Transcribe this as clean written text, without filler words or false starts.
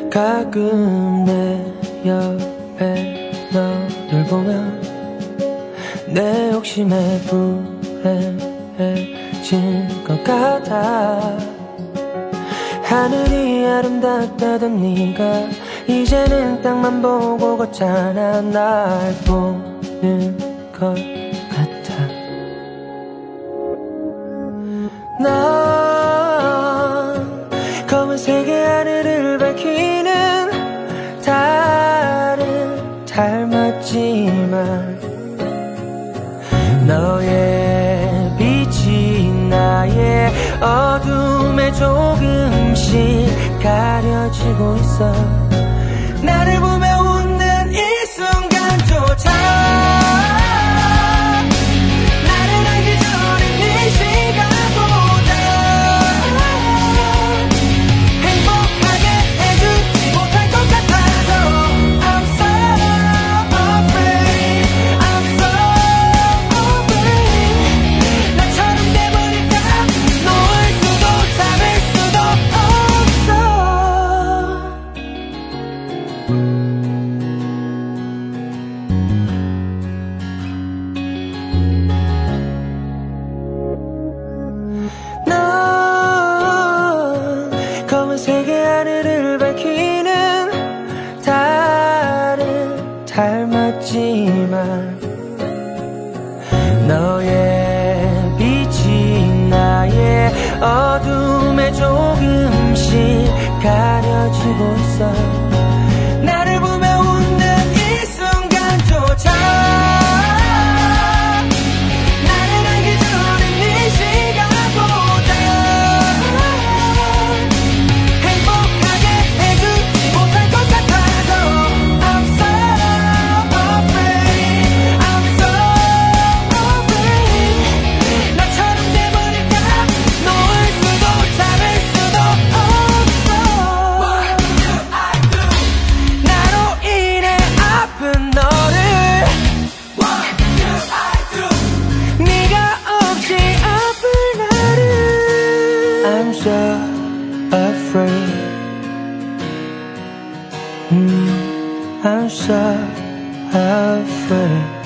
가끔 내 옆에 너를 보면 내 욕심에 불행해진 것 같아. 하늘이 아름답다던 네가 이제는 땅만 보고 걷잖아. 날 보는 것 같아. 넌 검은색의 하늘을 밝히는 달을 닮았지만 너의 빛이 나의 어둠에 조금씩 가려지고 있어. 나를 보며 웃는 이 순간조차 나를 알기 전에 네 시간보다 행복하게 해주지 못할 것 같아서 I'm so afraid, I'm so afraid. 나처럼 돼버릴까 놓을 수도 잡을 수도 없어. 넌 검은색의 하늘을 밝히는 달을 닮았지만 너의 빛이 나의 어둠에 조금씩 가려지고 있어. 나를 보며 웃는 이 순간조차 나를 알기 전에 네 시간보다 행복하게 해주지 못할 것 같아서 I'm so afraid, I'm so afraid. 나처럼 돼버릴까 놓을 수도 잡을 수도 없어. What do I do? 나로 인해 아픈 너를 What do I do? 네가 없이 아플 나를 I'm so afraid. I'm so afraid.